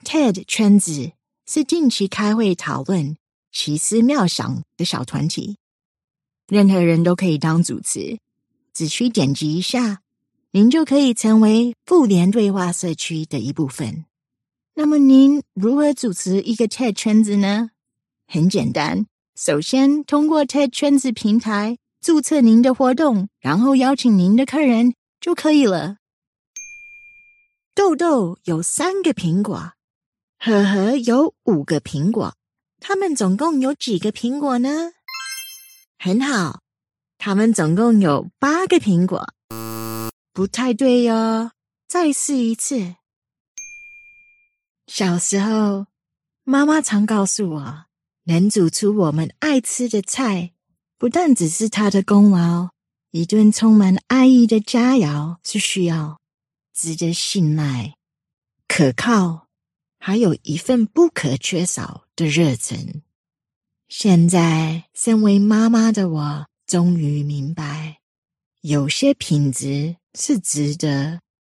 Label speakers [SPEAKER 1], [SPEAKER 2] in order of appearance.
[SPEAKER 1] TED 圈子是定期开会讨论奇思妙想的小团体，任何人都可以当主持，只需点击一下，您就可以成为妇联对话社区的一部分。那么您如何主持一个 TED 圈子呢？很简单，首先通过 TED 圈子平台注册您的活动，然后邀请您的客人就可以了。豆豆有3个苹果，呵呵有5个苹果，他们总共有几个苹果呢？很好，他们总共有8个苹果。不太对哟，再试一次。小时候，妈妈常告诉我，能煮出我们爱吃的菜，不但只是她的功劳，一顿充满爱意的佳肴是需要值得信赖、可靠，还有一份不可缺少的热忱。现在，身为妈妈的我，终于明白，有些品质是值得